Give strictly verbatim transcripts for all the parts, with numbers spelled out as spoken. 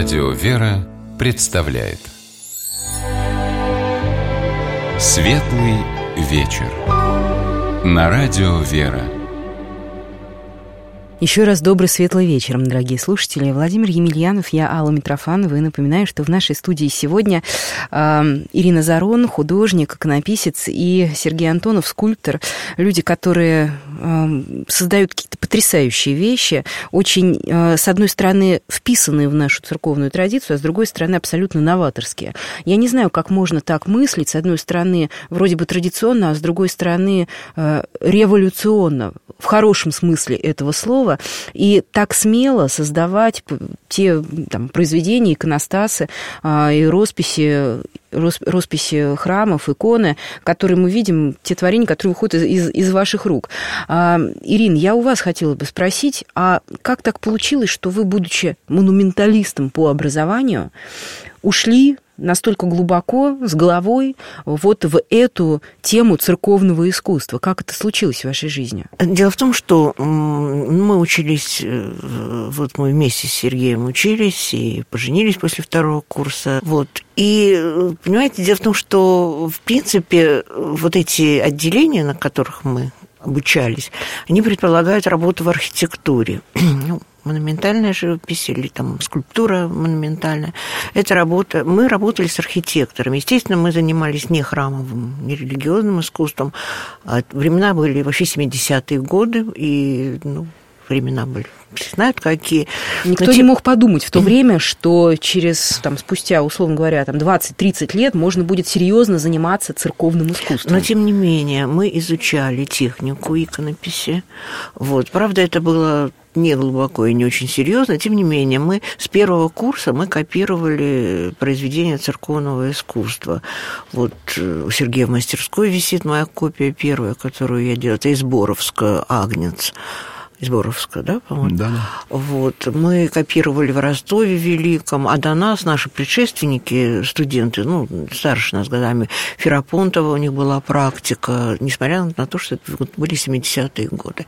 Радио «Вера» представляет Светлый вечер на Радио «Вера». Еще раз добрый светлый вечер, дорогие слушатели. Владимир Емельянов, я Алла Митрофанова. И напоминаю, что в нашей студии сегодня э, Ирина Зарон, художник, иконописец, и Сергей Антонов, скульптор. Люди, которые э, создают какие-то потрясающие вещи, очень, э, с одной стороны, вписанные в нашу церковную традицию, а с другой стороны, абсолютно новаторские. Я не знаю, как можно так мыслить. С одной стороны, вроде бы традиционно, а с другой стороны, э, революционно, в хорошем смысле этого слова, и так смело создавать те там, произведения, иконостасы а, и росписи, рос, росписи храмов, иконы, которые мы видим, те творения, которые выходят из, из ваших рук. А, Ирина, я у вас хотела бы спросить, а как так получилось, что вы, будучи монументалистом по образованию, ушли настолько глубоко, с головой, вот в эту тему церковного искусства? Как это случилось в вашей жизни? Дело в том, что мы учились, вот мы вместе с Сергеем учились и поженились после второго курса. Вот. И, понимаете, дело в том, что, в принципе, вот эти отделения, на которых мы обучались, они предполагают работу в архитектуре. Монументальная живопись или там скульптура монументальная. Это работа. Мы работали с архитекторами. Естественно, мы занимались не храмовым, не религиозным искусством. Времена были вообще семидесятые годы, и ну, времена были, все знают, какие. Никто Но не мог подумать в то время, что через, там, спустя, условно говоря, там, двадцать-тридцать лет можно будет серьезно заниматься церковным искусством. Но, тем не менее, мы изучали технику иконописи. Вот. Правда, это было не глубоко и не очень серьезно. Тем не менее, мы с первого курса мы копировали произведения церковного искусства. Вот у Сергея в мастерской висит моя копия первая, которую я делала. Это из Боровска «Агнец». Из Боровска, да, по-моему? Да, да. Вот. Мы копировали в Ростове Великом, а до нас наши предшественники, студенты, ну, старше нас годами, Ферапонтова, у них была практика, несмотря на то, что это были семидесятые годы.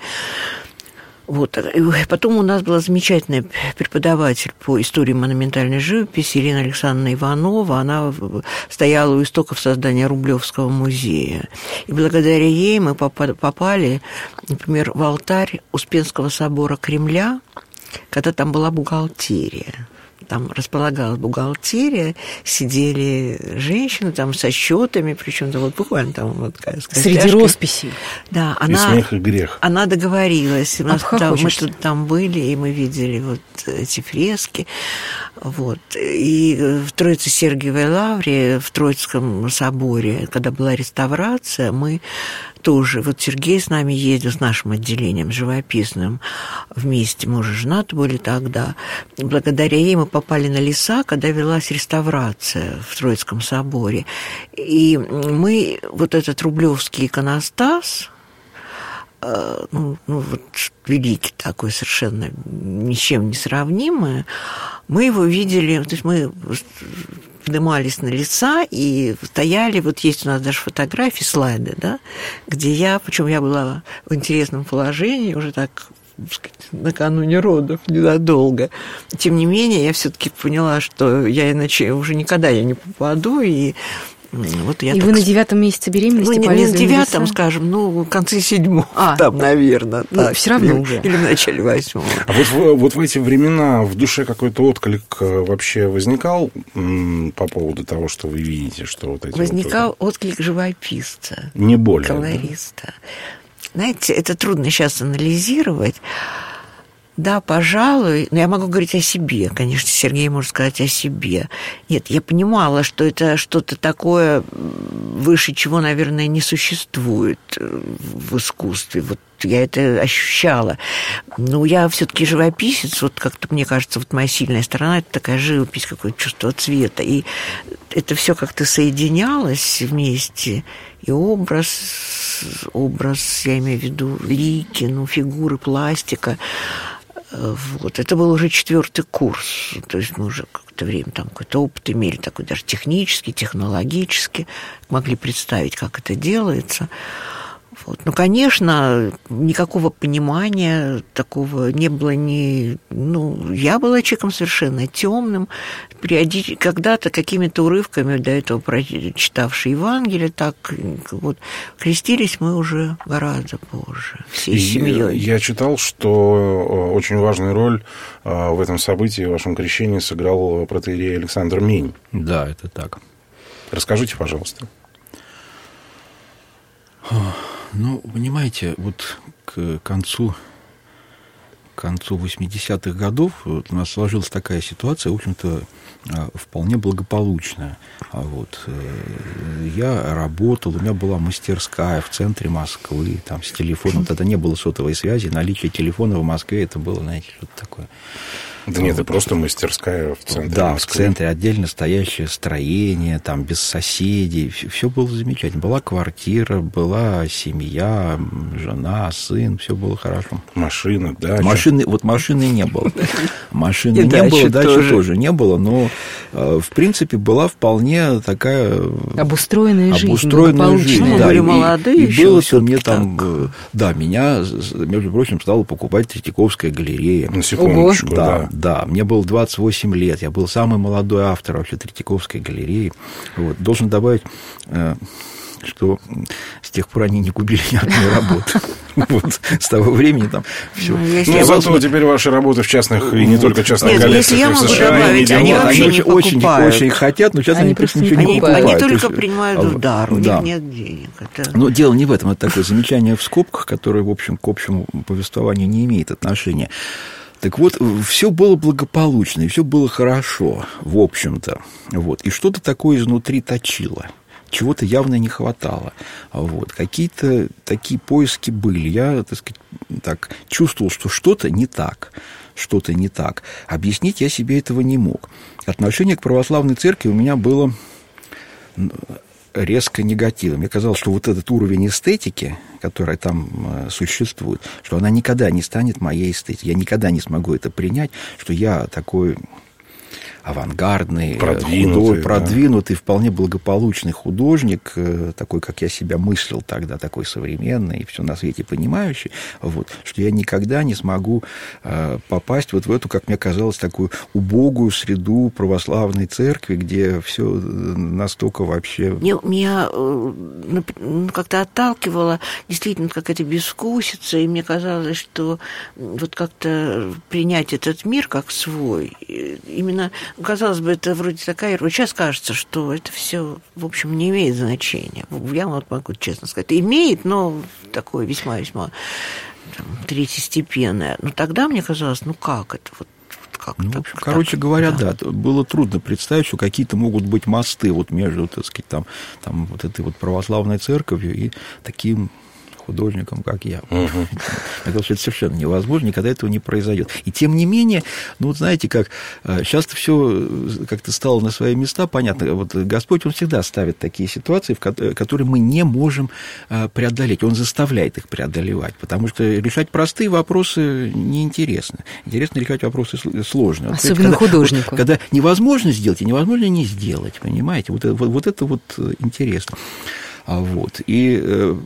Вот. Потом у нас была замечательная преподаватель по истории монументальной живописи Ирина Александровна Иванова. Она стояла у истоков создания Рублевского музея. И благодаря ей мы попали, например, в алтарь Успенского собора Кремля, когда там была бухгалтерия. Там располагалась бухгалтерия, сидели женщины там со счетами, причем вот буквально там вот среди росписей. Да, и она, смех, и грех. Она договорилась. У нас там, мы тут там были, и мы видели вот эти фрески. Вот. И в Троице-Сергиевой лавре, в Троицком соборе, когда была реставрация, мы тоже, вот Сергей с нами ездил, с нашим отделением живописным, вместе, мы уже женаты были тогда. Благодаря ей мы попали на леса, когда велась реставрация в Троицком соборе. И мы, вот этот рублевский иконостас, ну, ну вот великий такой, совершенно ни с чем не сравнимый, мы его видели, то есть мы поднимались на леса и стояли, вот есть у нас даже фотографии, слайды, да, где я, причем я была в интересном положении, уже так, так сказать, накануне родов, ненадолго. Тем не менее, я все-таки поняла, что я иначе уже никогда я не попаду, и вот я и так... вы на девятом месяце беременности ну, полезли на девятом, на скажем, ну, в конце седьмого, а, там, наверное. Ну, так, все равно или, уже. Или в начале восьмого. А вот в, вот в эти времена в душе какой-то отклик вообще возникал м, по поводу того, что вы видите, что вот эти... Возникал вот... отклик живописца. Не более. Колориста. Да? Знаете, это трудно сейчас анализировать. Да, пожалуй, но я могу говорить о себе. Конечно, Сергей может сказать о себе. Нет, я понимала, что это что-то такое, выше чего, наверное, не существует в искусстве. Вот я это ощущала. Но я все-таки живописец, вот как-то, мне кажется, вот моя сильная сторона – это такая живопись, какое-то чувство цвета. И это все как-то соединялось вместе. И образ, образ, я имею в виду, лики, ну, фигуры, пластика. Вот. Это был уже четвертый курс, то есть мы уже какое-то время там какой-то опыт имели, такой даже технический, технологический, могли представить, как это делается. Вот. Ну, конечно, никакого понимания такого не было ни... Ну, я была человеком совершенно темным, периодически, когда-то какими-то урывками до этого прочитавший Евангелие, так вот, крестились мы уже гораздо позже, всей семьей. Я читал, что очень важную роль в этом событии, в вашем крещении, сыграл протоиерей Александр Мень. Да, это так. Расскажите, пожалуйста. Ну, понимаете, вот к концу, к концу восьмидесятых годов вот у нас сложилась такая ситуация, в общем-то, вполне благополучная. Вот. Я работал, у меня была мастерская в центре Москвы, там с телефоном, тогда не было сотовой связи, наличие телефона в Москве, это было, знаете, что-то такое. Да нет, это просто мастерская в центре Да, Москвы. в центре отдельно стоящее строение, там, без соседей. Все было замечательно. Была квартира, была семья, жена, сын, все было хорошо. Машина, дача. Машины, вот машины не было. Машины не было, дачи тоже не было, но, в принципе, была вполне такая... Обустроенная жизнь. Обустроенная жизнь, мы да. были молодые и, еще. И было-то мне там... Да, меня, между прочим, стала покупать Третьяковская галерея. На секундочку, да. да. Да, мне было двадцать восемь лет, я был самый молодой автор вообще Третьяковской галереи. Вот. Должен добавить, что с тех пор они не купили ни одной работы. Вот. С того времени там все. Ну, зато теперь ваши работы в частных, и не только частных коллекциях в США. Добавить, они вообще не очень, очень хотят, но сейчас они просто ничего не покупают. Они только принимают удар, у них нет денег. Но дело не в этом, это такое замечание в скобках, которое, в общем, к общему повествованию не имеет отношения. Так вот, все было благополучно, и все было хорошо, в общем-то. Вот. И что-то такое изнутри точило. Чего-то явно не хватало. Вот. Какие-то такие поиски были. Я, так сказать, так, чувствовал, что что-то не так. Что-то не так. Объяснить я себе этого не мог. Отношение к православной церкви у меня было резко негативным. Мне казалось, что вот этот уровень эстетики, которая там существует, что она никогда не станет моей эстетикой. Я никогда не смогу это принять, что я такой авангардный, продвинутый, худой, да. продвинутый, вполне благополучный художник, такой, как я себя мыслил тогда, такой современный и все на свете понимающий, вот, что я никогда не смогу попасть вот в эту, как мне казалось, такую убогую среду православной церкви, где все настолько вообще... Меня как-то отталкивало действительно какая-то безвкусица, и мне казалось, что вот как-то принять этот мир как свой, именно... Казалось бы, это вроде такая... Вот сейчас кажется, что это все, в общем, не имеет значения. Я вот могу честно сказать. Имеет, но такое весьма-весьма там, третьестепенное. Но тогда мне казалось, ну как это? Вот, как ну, так, в общем, короче так, говоря, да. да, было трудно представить, что какие-то могут быть мосты вот между, так сказать, там, там вот этой вот православной церковью и таким... художником, как я. Uh-huh. Это совершенно невозможно, никогда этого не произойдет. И тем не менее, ну, вот знаете, как сейчас все как-то стало на свои места, понятно, вот Господь, Он всегда ставит такие ситуации, в которые мы не можем преодолеть, Он заставляет их преодолевать, потому что решать простые вопросы неинтересно. Интересно решать вопросы сложные. Вот, особенно когда, художнику. Вот, когда невозможно сделать, и невозможно не сделать, понимаете? Вот, вот, вот это вот интересно. Вот. И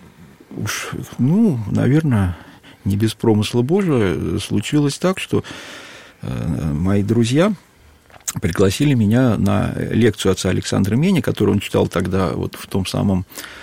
уж, ну, наверное, не без промысла Божия случилось так, что э, мои друзья пригласили меня на лекцию отца Александра Меня, которую он читал тогда вот в том самом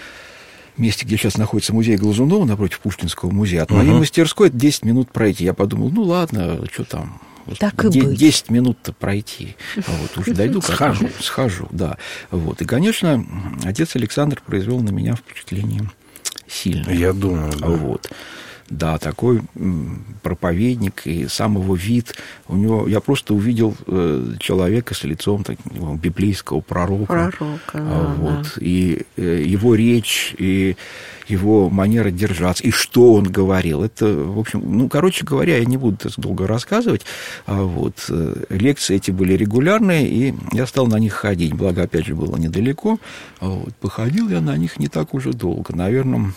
месте, где сейчас находится музей Глазунова, напротив Пушкинского музея. От моей uh-huh. мастерской это десять минут пройти. Я подумал, ну, ладно, что там... Так и быть. десять минут-то пройти. Вот, уже дойду, схожу, схожу, да. Вот. И, конечно, отец Александр произвел на меня впечатление сильно. Я думаю, да. Вот. Да, такой проповедник, и сам его вид, у него, я просто увидел человека с лицом так, библейского пророка. Пророка, да, вот, да. И его речь, и его манера держаться, и что он говорил. Это, в общем, ну, короче говоря, я не буду так долго рассказывать. Вот, лекции эти были регулярные, и я стал на них ходить. Благо, опять же, было недалеко. Вот, походил я на них не так уже долго, наверное,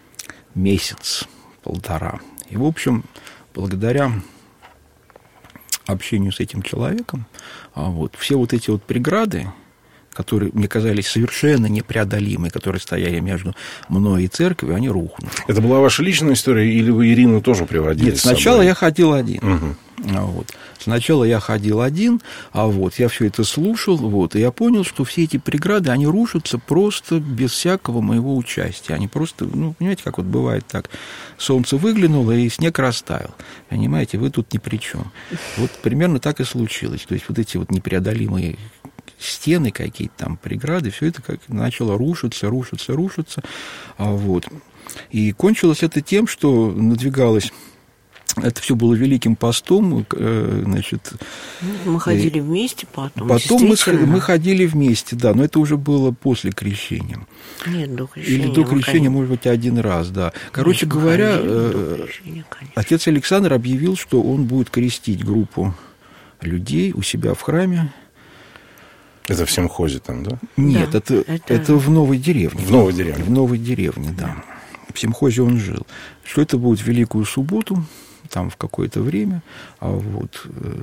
месяц. Полтора. И, в общем, благодаря общению с этим человеком, вот, все вот эти вот преграды, которые мне казались совершенно непреодолимые, которые стояли между мной и церковью, они рухнули. Это была ваша личная история, или вы Ирину тоже приводили? Нет, сначала я ходил один. Угу. Вот. Сначала я ходил один, а вот я все это слушал, вот, и я понял, что все эти преграды, они рушатся просто без всякого моего участия. Они просто, ну, понимаете, как вот бывает так, солнце выглянуло, и снег растаял. Понимаете, вы тут ни при чем. Вот примерно так и случилось. То есть вот эти вот непреодолимые стены какие-то там, преграды, все это как начало рушиться, рушиться, рушиться. Вот. И кончилось это тем, что надвигалось... Это все было Великим постом, значит... Мы ходили вместе потом. Потом мы, мы ходили вместе, да, но это уже было после крещения. Нет, до крещения. Или до крещения, может быть, один раз, да. Короче Нет, говоря, крещения, отец Александр объявил, что он будет крестить группу людей у себя в храме. Это в Семхозе там, да? Нет, да, это, это... это в Новой деревне. В Новой деревне. В Новой деревне, да. В Семхозе он жил. Что это будет в Великую субботу, там в какое-то время, а вот,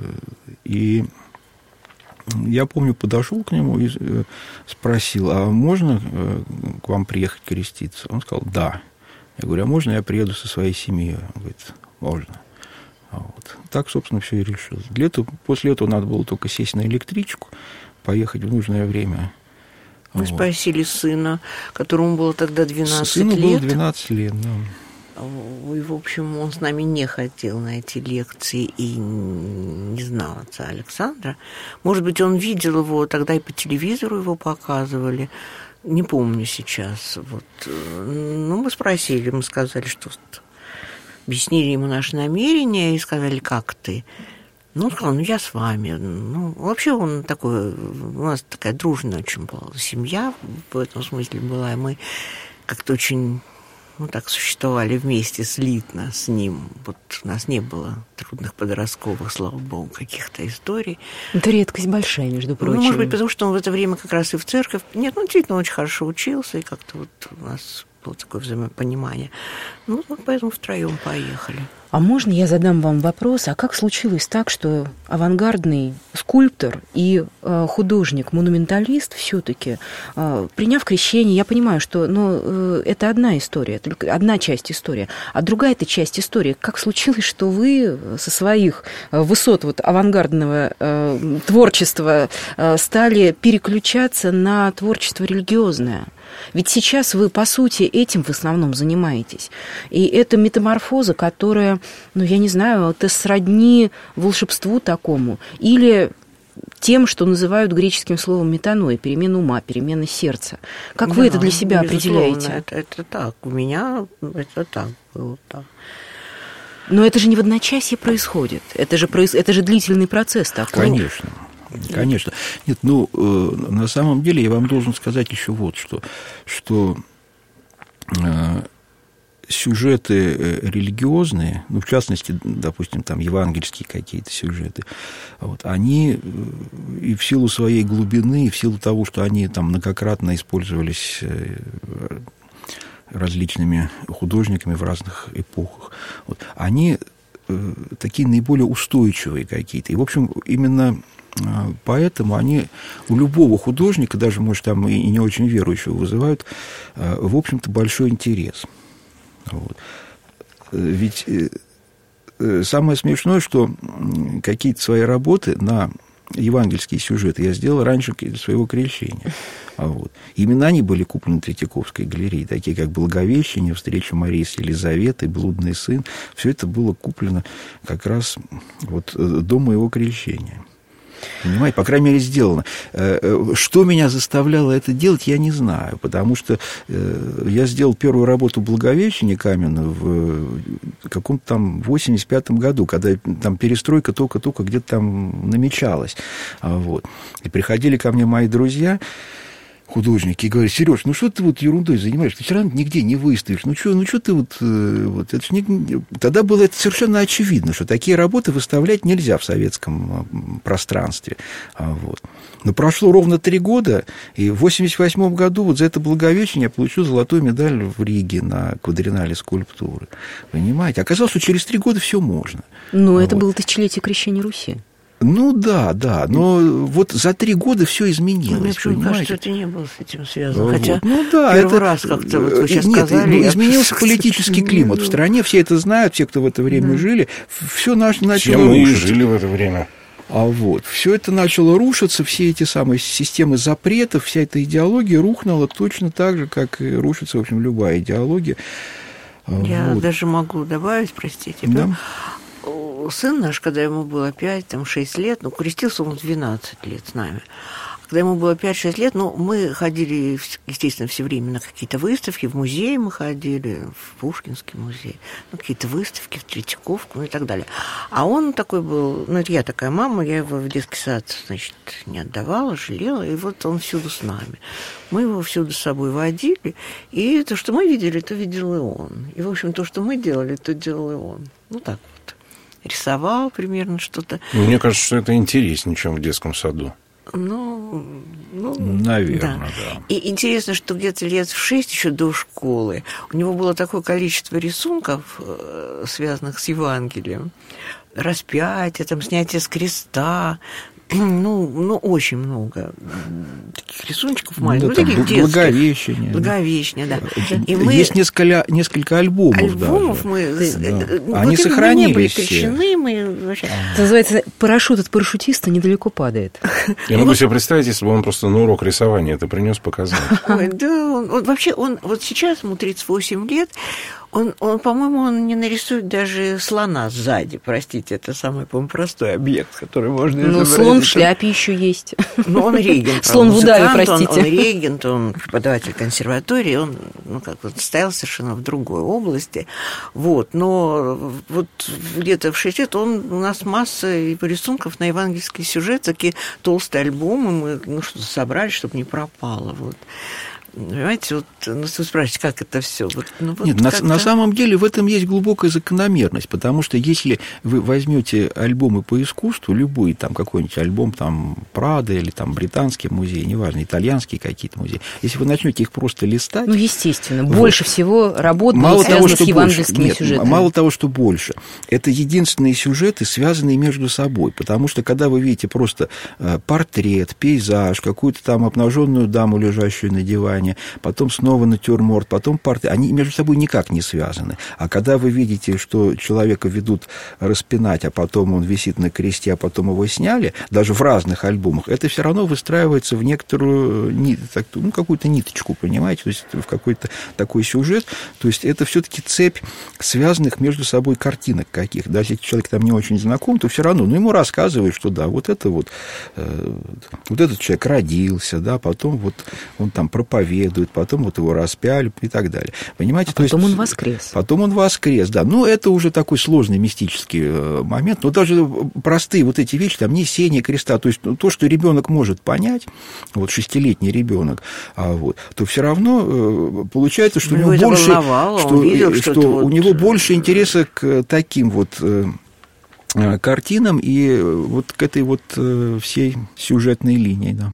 и я помню, подошел к нему и спросил, а можно к вам приехать креститься? Он сказал, да. Я говорю, а можно я приеду со своей семьей? Он говорит, можно. Вот. Так, собственно, все и решилось. Для этого, после этого надо было только сесть на электричку, поехать в нужное время. Мы вот. Спросили сына, которому было тогда двенадцать Сыну лет. Сыну было двенадцать лет, да. И, в общем, он с нами не ходил на эти лекции и не знал отца Александра. Может быть, он видел его, тогда и по телевизору его показывали. Не помню сейчас. Вот. Ну, мы спросили, мы сказали, что... Объяснили ему наши намерения и сказали, как ты? Ну, он сказал, ну, я с вами. Ну, вообще он такой... У нас такая дружная очень была семья в этом смысле была. И мы как-то очень... Ну, так существовали вместе, слитно с ним. Вот у нас не было трудных подростковых, слава богу, каких-то историй. Это редкость большая, между прочим. Ну, может быть, потому что он в это время как раз и в церковь... Нет, ну, действительно, очень хорошо учился, и как-то вот у нас было такое взаимопонимание. Ну, вот поэтому втроем поехали. А можно я задам вам вопрос, а как случилось так, что авангардный скульптор и э, художник-монументалист все-таки, э, приняв крещение, я понимаю, что ну, э, это одна история, только одна часть истории, а другая это часть истории. Как случилось, что вы со своих высот вот, авангардного э, творчества э, стали переключаться на творчество религиозное? Ведь сейчас вы, по сути, этим в основном занимаетесь. И это метаморфоза, которая, ну, я не знаю, это сродни волшебству такому. Или тем, что называют греческим словом метаноя, перемена ума, перемена сердца. Как да, вы это для себя определяете? Это, это так. У меня это так было. Так. Но это же не в одночасье происходит. Это же, это же длительный процесс такой. Конечно. Конечно. Нет, ну, э, на самом деле я вам должен сказать еще вот что, что э, сюжеты религиозные, ну, в частности, допустим, там, евангельские какие-то сюжеты, вот, они и в силу своей глубины, и в силу того, что они там многократно использовались различными художниками в разных эпохах, вот, они э, такие наиболее устойчивые какие-то. И, в общем, именно... Поэтому они у любого художника, даже, может, там и не очень верующего, вызывают, в общем-то, большой интерес. Вот. Ведь самое смешное, что какие-то свои работы на евангельские сюжеты я сделал раньше своего крещения. Вот. Именно они были куплены Третьяковской галереей, такие как «Благовещение», «Встреча Марии с Елизаветой», «Блудный сын». Все это было куплено как раз вот до моего крещения. Понимаете, по крайней мере, сделано. Что меня заставляло это делать, я не знаю, потому что я сделал первую работу «Благовещения» каменную в каком-то там восемьдесят пятом году, когда там перестройка только-только где-то там намечалась. Вот. И приходили ко мне мои друзья, художники, и говорят: Сереж, ну что ты вот ерундой занимаешься, ты все равно нигде не выставишь, ну что, ну что ты вот, вот это ж не... Тогда было это совершенно очевидно, что такие работы выставлять нельзя в советском пространстве. Вот. Но прошло ровно три года, и в восемьдесят восьмом году вот за это Благовещение я получил золотую медаль в Риге на квадреннале скульптуры. Понимаете? Оказалось, что через три года все можно. Но вот. Это было тысячелетие крещения Руси. Ну да, да, но вот за три года все изменилось. Мне почему понимаете? кажется, что это не было с этим связано. Вот. Хотя ну, да, первый это... раз как-то вот вы сейчас Нет, сказали... ну, изменился я... политический климат в стране, все это знают, все, кто в это время да. жили, все начало все мы рушиться. жили в это время. А вот, все это начало рушиться, все эти самые системы запретов, вся эта идеология рухнула точно так же, как и рушится, в общем, любая идеология. Я вот. даже могу добавить, простите, да. сын наш, когда ему было пять, там, шесть лет, ну, крестился он в двенадцать лет с нами. Когда ему было пять-шесть лет, ну, мы ходили, естественно, все время на какие-то выставки, в музей мы ходили, в Пушкинский музей, ну, какие-то выставки, в Третьяковку, ну, и так далее. А он такой был, ну, это я такая мама, я его в детский сад, значит, не отдавала, жалела, и вот он всюду с нами. Мы его всюду с собой водили, и то, что мы видели, то видел и он. И, в общем, то, что мы делали, то делал и он. Ну, так вот. Рисовал примерно что-то. Мне кажется, что это интереснее, чем в детском саду. Ну, ну, наверное, да. да. И интересно, что где-то лет в шесть еще до школы у него было такое количество рисунков, связанных с Евангелием, распятие, там, снятие с креста. Ну, ну, очень много таких рисуночков маленьких. Да, ну, таких Благовещение. Благовещение, да. И мы... Есть несколько, несколько альбомов. Альбомов даже. мы... Да. Они сохранились. Мы не были крещены, мы вообще... Это называется «Парашют от парашютиста недалеко падает». Я могу себе представить, если бы он просто на урок рисования это принес показать. Ой, да, он, он, вообще, он вот сейчас ему тридцать восемь лет, он, он, по-моему, он не нарисует даже слона сзади, простите, это самый, по-моему, простой объект, который можно изобразить. Ну, слон в шляпе еще есть. Ну, он регент. Слон в удаве, простите. Он, он регент, он преподаватель консерватории, он, ну, как вот, стоял совершенно в другой области, вот, но вот где-то в шесть лет он, у нас масса рисунков на евангельский сюжет, такие толстые альбомы, мы, ну, что-то собрали, чтобы не пропало, вот. Понимаете, вот, ну, вы спрашиваете, как это все? Вот, ну, вот Нет, на, на самом деле в этом есть глубокая закономерность, потому что если вы возьмете альбомы по искусству, любой там какой-нибудь альбом там Прада или там британский музей, неважно, итальянские какие-то музеи, если вы начнете их просто листать... Ну, естественно, вот, больше всего работ мало связано того, что с евангельскими больше, нет, сюжетами. Мало того, что больше. Это единственные сюжеты, связанные между собой, потому что когда вы видите просто портрет, пейзаж, какую-то там обнаженную даму, лежащую на диване, потом снова натюрморт, потом портрет. Они между собой никак не связаны. А когда вы видите, что человека ведут распинать, а потом он висит на кресте, а потом его сняли, даже в разных альбомах, это все равно выстраивается в некоторую, ну, какую-то ниточку, понимаете, то есть в какой-то такой сюжет. То есть это все-таки цепь связанных между собой картинок каких. Даже если человек там не очень знаком, то все равно, ну, ему рассказывают, что да, вот это вот, вот этот человек родился, да, потом вот он там проповедует, потом вот его распяли и так далее. Понимаете? А потом то есть, он воскрес. Потом он воскрес, да. Ну, это уже такой сложный мистический момент. Но даже простые вот эти вещи, там, несение креста, то есть то, что ребенок может понять, вот шестилетний ребенок, а вот, то все равно получается, что у него больше, что, видел, что, что у вот... него больше интереса к таким вот картинам и вот к этой вот всей сюжетной линии, да.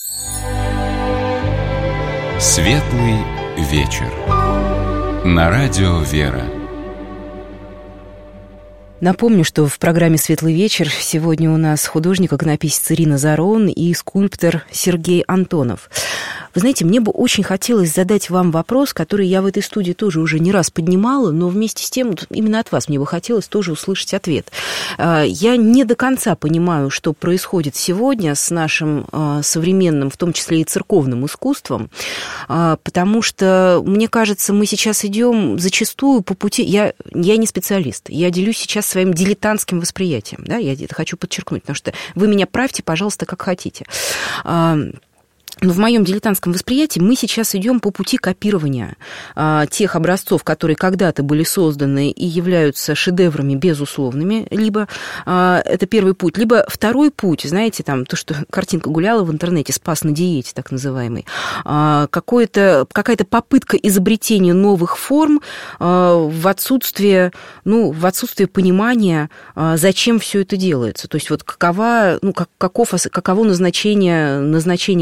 Светлый вечер. На радио «Вера». Напомню, что в программе «Светлый вечер» сегодня у нас художник, иконописец Ирина Зарон и скульптор Сергей Антонов. Вы знаете, мне бы очень хотелось задать вам вопрос, который я в этой студии тоже уже не раз поднимала, но вместе с тем именно от вас мне бы хотелось тоже услышать ответ. Я не до конца понимаю, что происходит сегодня с нашим современным, в том числе и церковным искусством, потому что, мне кажется, мы сейчас идем зачастую по пути... Я, я не специалист, я делюсь сейчас своим дилетантским восприятием, да, я это хочу подчеркнуть, потому что вы меня правьте, пожалуйста, как хотите. Но в моем дилетантском восприятии мы сейчас идем по пути копирования а, тех образцов, которые когда-то были созданы и являются шедеврами безусловными. Либо а, это первый путь, либо второй путь, знаете, там то, что картинка гуляла в интернете, «Спас на диете», так называемый, а, какое-то, какая-то попытка изобретения новых форм а, в отсутствие, ну, в отсутствие понимания, а, зачем все это делается. То есть вот какова, ну, как, каков, каково назначение, назначение храма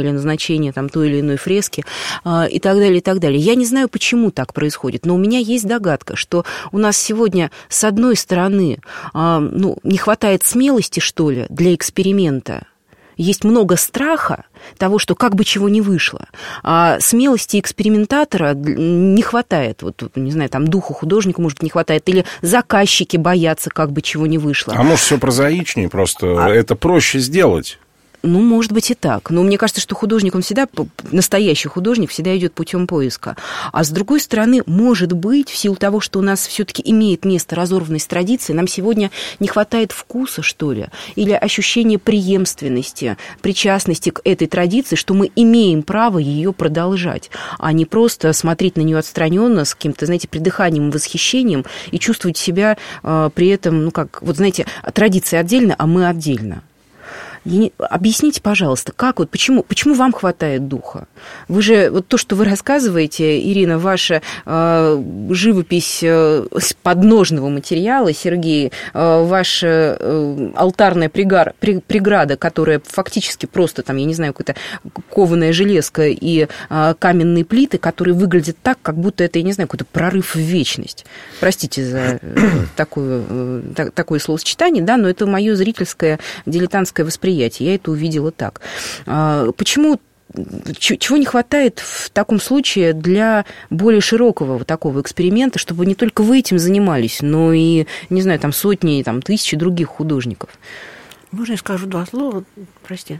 или назначения там, той или иной фрески и так далее, и так далее. Я не знаю, почему так происходит, но у меня есть догадка, что у нас сегодня, с одной стороны, ну, не хватает смелости, что ли, для эксперимента. Есть много страха того, что как бы чего не вышло. А смелости экспериментатора не хватает. Вот, не знаю, там духу художника, может быть, не хватает. Или заказчики боятся, как бы чего не вышло. А может, все прозаичнее просто? А... Это проще сделать. Ну, может быть, и так. Но мне кажется, что художник, он всегда, настоящий художник, всегда идет путем поиска. А с другой стороны, может быть, в силу того, что у нас все-таки имеет место разорванность традиции, нам сегодня не хватает вкуса, что ли, или ощущения преемственности, причастности к этой традиции, что мы имеем право ее продолжать, а не просто смотреть на нее отстраненно с каким-то, знаете, придыханием и восхищением и чувствовать себя э, при этом, ну, как, вот, знаете, традиция отдельно, а мы отдельно. Объясните, пожалуйста, как вот, почему, почему вам хватает духа? Вы же, вот то, что вы рассказываете, Ирина, ваша э, живопись э, с подножного материала, Сергей, э, ваша э, алтарная пригар, при, преграда, которая фактически просто, там, я не знаю, какая-то кованая железка и э, каменные плиты, которые выглядят так, как будто это, я не знаю, какой-то прорыв в вечность. Простите за э, такое, э, так, такое словосочетание, да, но это мое зрительское, дилетантское восприятие. Я это увидела так. Почему, чего не хватает в таком случае для более широкого вот такого эксперимента, чтобы не только вы этим занимались, но и, не знаю, там сотни, там, тысячи других художников? Можно я скажу два слова? Прости.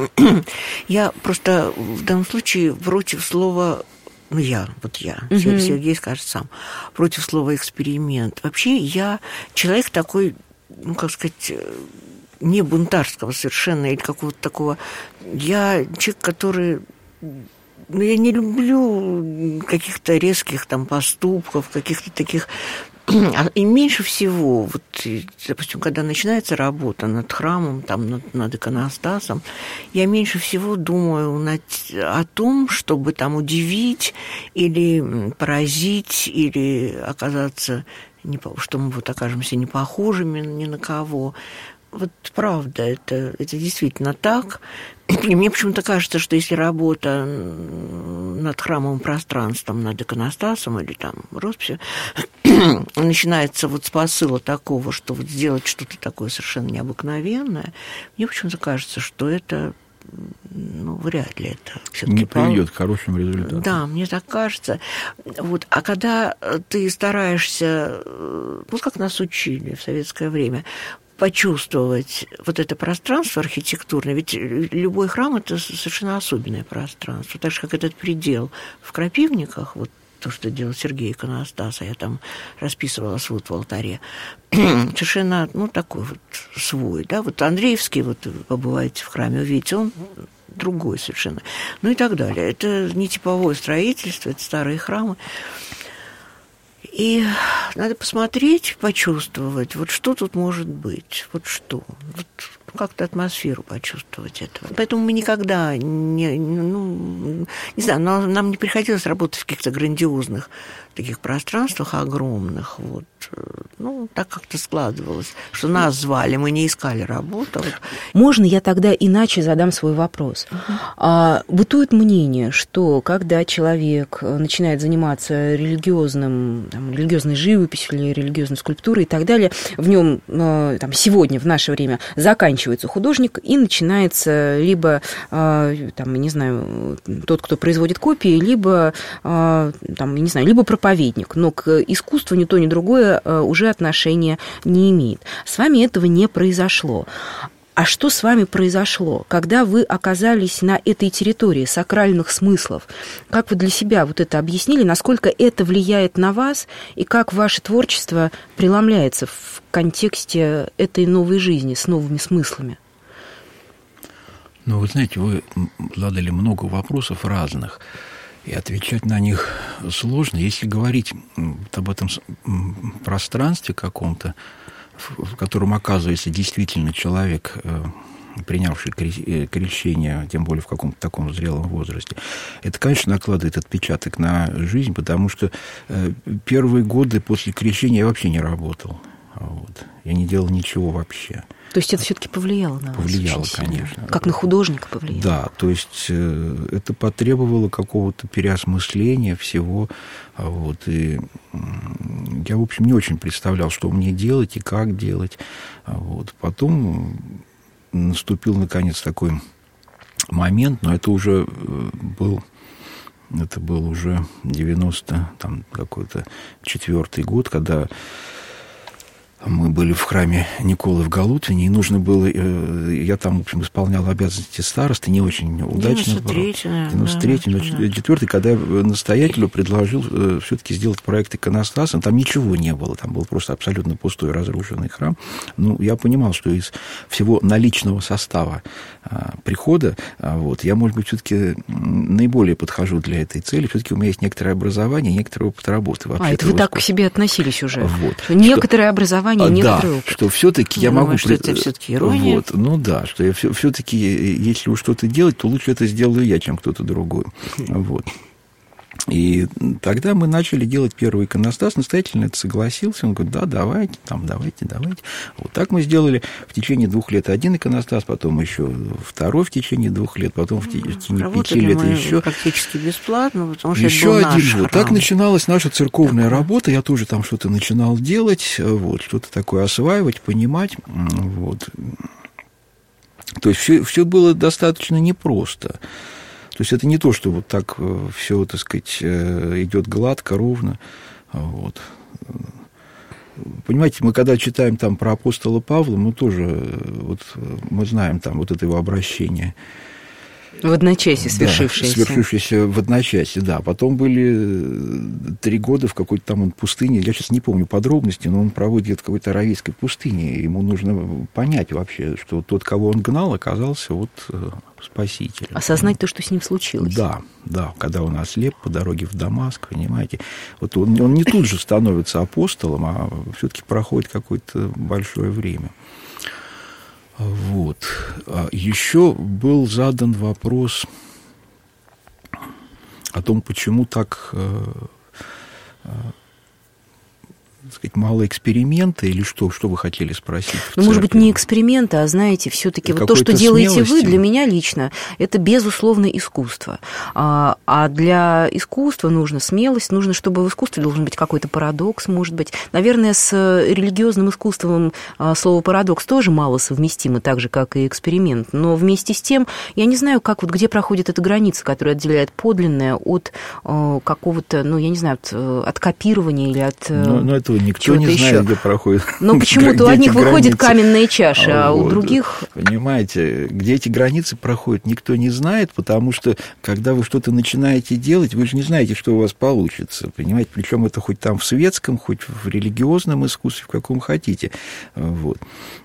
Я просто в данном случае против слова... Ну, я, вот я, угу. Сергей скажет сам, против слова «эксперимент». Вообще я человек такой, ну, как сказать... не бунтарского совершенно, или какого-то такого... Я человек, который... Ну, я не люблю каких-то резких там поступков, каких-то таких... И меньше всего, вот, допустим, когда начинается работа над храмом, там, над, над иконостасом, я меньше всего думаю над, о том, чтобы там удивить или поразить, или оказаться... Не, что мы вот окажемся не похожими ни на кого. Вот правда, это, это действительно так. И мне почему-то кажется, что если работа над храмовым пространством, над иконостасом или там росписью начинается вот с посыла такого, что вот сделать что-то такое совершенно необыкновенное, мне почему-то кажется, что это... Ну, вряд ли это всё-таки не приведет к хорошим результатам. Да, мне так кажется. Вот. А когда ты стараешься, ну, как нас учили в советское время, почувствовать вот это пространство архитектурное, ведь любой храм – это совершенно особенное пространство, так же, как этот предел в Крапивниках, вот то, что делал Сергей иконостас, а я там расписывала свод в алтаре, совершенно, ну, такой вот свой, да, вот Андреевский, вот побываете в храме, увидите, он другой совершенно, ну и так далее. Это не типовое строительство, это старые храмы. И надо посмотреть, почувствовать, вот что тут может быть, вот что, вот как-то атмосферу почувствовать этого. Поэтому мы никогда не, ну, не знаю, нам, нам не приходилось работать в каких-то грандиозных таких пространствах огромных, вот. Ну, так как-то складывалось, что нас звали, мы не искали работу. Вот. Можно я тогда иначе задам свой вопрос? Uh-huh. А, бытует мнение, что когда человек начинает заниматься религиозным, там, религиозной живописью или религиозной скульптурой и так далее, в нем там, сегодня, в наше время, заканчивается художник и начинается либо, там, не знаю, тот, кто производит копии, либо, там, не знаю, либо проповедник, но к искусству ни то, ни другое уже отношения не имеет. С вами этого не произошло. А что с вами произошло, когда вы оказались на этой территории сакральных смыслов? Как вы для себя вот это объяснили, насколько это влияет на вас, и как ваше творчество преломляется в контексте этой новой жизни с новыми смыслами? Ну, вы знаете, вы задали много вопросов разных, и отвечать на них сложно. Если говорить об этом пространстве каком-то, в котором оказывается действительно человек, принявший крещение, тем более в каком-то таком зрелом возрасте, это, конечно, накладывает отпечаток на жизнь, потому что первые годы после крещения я вообще не работал. Вот. Я не делал ничего вообще. То есть это все-таки повлияло на вас? Повлияло, конечно. Как на художника повлияло? Да, то есть это потребовало какого-то переосмысления всего. Вот. И я, в общем, не очень представлял, что мне делать и как делать. Вот. Потом наступил, наконец, такой момент, но это уже был... Это был уже девяносто какой-то четвёртый год, когда мы были в храме Николы в Галутине, и нужно было... Я там, в общем, исполнял обязанности старосты, не очень удачно. девяносто третий, наверное. девяносто третий, да, четвёртый, когда я настоятелю предложил все-таки сделать проект иконостаса. Там ничего не было, там был просто абсолютно пустой, разрушенный храм. Ну, я понимал, что из всего наличного состава а, прихода, а, вот, я, может быть, все-таки наиболее подхожу для этой цели. Все-таки у меня есть некоторое образование, некоторый опыт работы. А, это вы так к себе относились уже? Вот. Некоторое что... образование, некоторый да, опыт. Что все-таки я ну, могу... Что это все-таки ирония? Вот, ну да, что я все-таки, если уж что-то делать, то лучше это сделаю я, чем кто-то другой. Вот. И тогда мы начали делать первый иконостас, настоятельно это согласился, он говорит, да, давайте, там, давайте, давайте. Вот так мы сделали в течение двух лет один иконостас, потом еще второй в течение двух лет, потом в течение Работали пяти лет мы еще. практически бесплатно, потому что еще это был один наш год. храм. Так начиналась наша церковная такое. работа, я тоже там что-то начинал делать, вот, что-то такое осваивать, понимать, вот. То есть все, все было достаточно непросто. То есть это не то, что вот так все, так сказать, идет гладко, ровно. Вот. Понимаете, мы когда читаем там про апостола Павла, мы тоже, вот, мы знаем там вот это его обращение. В одночасье свершившееся. Да, свершившееся в одночасье, да. Потом были три года в какой-то там он пустыне, я сейчас не помню подробности, но он проводит в какой-то аравийской пустыне, и ему нужно понять вообще, что тот, кого он гнал, оказался вот спасителем. Осознать то, что с ним случилось. Да, да, когда он ослеп по дороге в Дамаск, понимаете. Вот он, он не тут же становится апостолом, а все-таки проходит какое-то большое время. Вот. Еще был задан вопрос о том, почему так, так сказать, мало эксперимента, или что, что вы хотели спросить? Ну, может быть, не эксперименты, а, знаете, все-таки вот то, что делаете вы, для меня лично, это, безусловно, искусство. А, а для искусства нужна смелость, нужно, чтобы в искусстве должен быть какой-то парадокс, может быть. Наверное, с религиозным искусством слово «парадокс» тоже мало совместимо, так же, как и эксперимент. Но вместе с тем, я не знаю, как, вот, где проходит эта граница, которая отделяет подлинное от э, какого-то, ну, я не знаю, от, от копирования или от... Но, но это никто не знает, еще. Где проходит. Но почему-то у одних выходит каменная чаша, а вот. У других... Понимаете, где эти границы проходят, никто не знает, потому что, когда вы что-то начинаете делать, вы же не знаете, что у вас получится, понимаете? Причем это хоть там в светском, хоть в религиозном искусстве, в каком хотите. Вот.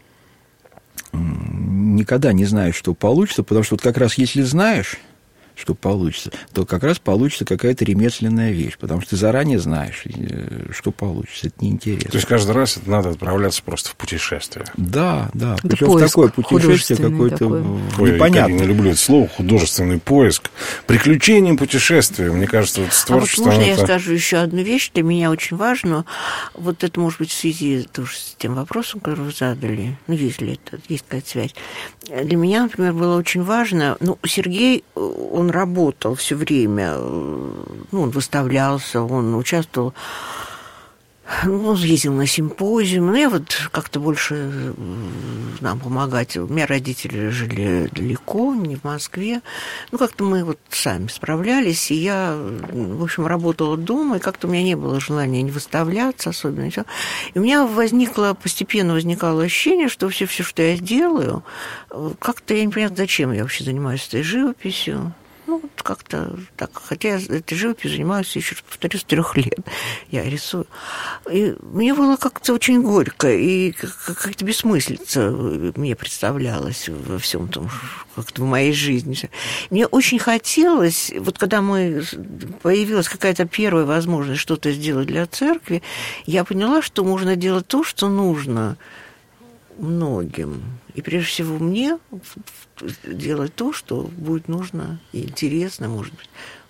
Никогда не знаешь, что получится, потому что вот как раз если знаешь, что получится, то как раз получится какая-то ремесленная вещь, потому что ты заранее знаешь, что получится. Это неинтересно. То есть каждый раз это надо отправляться просто в путешествие. Да, да. Это причем в такое путешествие какое-то непонятное. Я не люблю это слово, художественный поиск. Приключения, путешествия. Мне кажется, вот с творчеством... А вот можно это... я скажу еще одну вещь, для меня очень важно. Вот это, может быть, в связи тоже с тем вопросом, который вы задали. Ну, есть ли это, есть какая-то связь. Для меня, например, было очень важно... Ну, Сергей, он работал все время, ну, он выставлялся, он участвовал, ну, он ездил на симпозиум, ну, я вот как-то больше нам помогать. У меня родители жили далеко, не в Москве, ну, как-то мы вот сами справлялись, и я, в общем, работала дома, и как-то у меня не было желания не выставляться особенно, и всё. И у меня возникло, постепенно возникало ощущение, что все, все, что я делаю, как-то я не понимаю, зачем я вообще занимаюсь этой живописью. Ну, как-то так. Хотя я этой живописью занимаюсь, еще раз повторюсь, с трех лет. Я рисую. И мне было как-то очень горько, и как-то бессмыслица мне представлялась во всем том, как-то в моей жизни. Мне очень хотелось, вот когда мы, появилась какая-то первая возможность что-то сделать для церкви, я поняла, что можно делать то, что нужно многим. И прежде всего мне делать то, что будет нужно и интересно, может быть,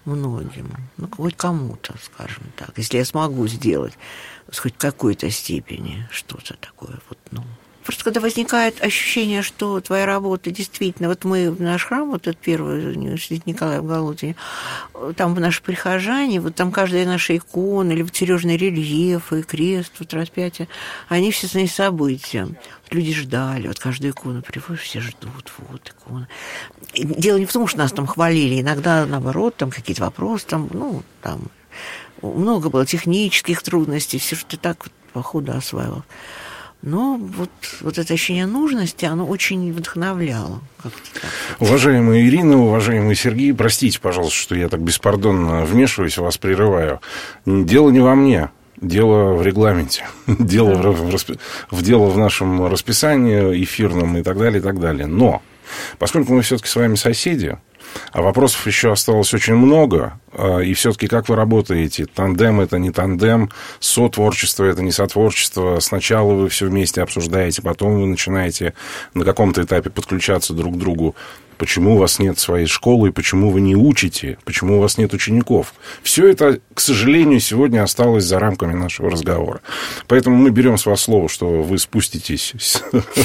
многим, ну, хоть кому-то, скажем так, если я смогу сделать хоть в какой-то степени что-то такое, вот, ну. Просто когда возникает ощущение, что твоя работа действительно... Вот мы в наш храм, вот этот первый университет Николая в Голотине, там наши прихожане, вот там каждая наша икона, или вот Сережный рельеф, и крест, вот распятие, они все с события. Люди ждали, вот каждую икону приводишь, все ждут, вот икона. И дело не в том, что нас там хвалили, иногда, наоборот, там какие-то вопросы, там, ну, там много было технических трудностей, все, что ты так вот по ходу осваивал. Но вот, вот это ощущение нужности, оно очень вдохновляло. Уважаемая Ирина, уважаемый Сергей, простите, пожалуйста, что я так беспардонно вмешиваюсь, вас прерываю. Дело не во мне. Дело в регламенте, дело, да. в, в, в, дело в нашем расписании эфирном и так далее, и так далее. Но, поскольку мы все-таки с вами соседи, а вопросов еще осталось очень много, и все-таки как вы работаете? Тандем – это не тандем, сотворчество – это не сотворчество. Сначала вы все вместе обсуждаете, потом вы начинаете на каком-то этапе подключаться друг к другу. Почему у вас нет своей школы, и почему вы не учите, почему у вас нет учеников. Все это, к сожалению, сегодня осталось за рамками нашего разговора. Поэтому мы берем с вас слово, что вы спуститесь с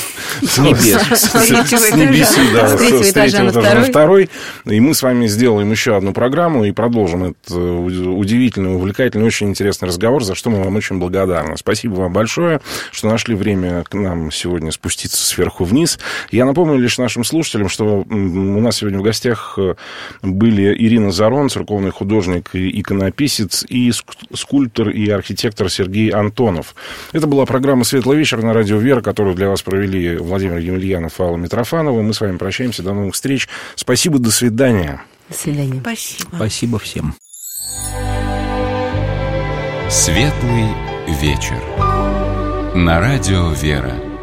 небес, с небеси, да, с третьего этажа на второй, и мы с вами сделаем еще одну программу и продолжим этот удивительный, увлекательный, очень интересный разговор, за что мы вам очень благодарны. Спасибо вам большое, что нашли время к нам сегодня спуститься сверху вниз. Я напомню лишь нашим слушателям, что у нас сегодня в гостях были Ирина Зарон, церковный художник и иконописец, и скульптор и архитектор Сергей Антонов. Это была программа «Светлый вечер» на радио «Вера», которую для вас провели Владимир Емельянов и Алла Митрофанова. Мы с вами прощаемся. До новых встреч. Спасибо, до свидания. До свидания. Спасибо. Спасибо всем. «Светлый вечер» на радио «Вера».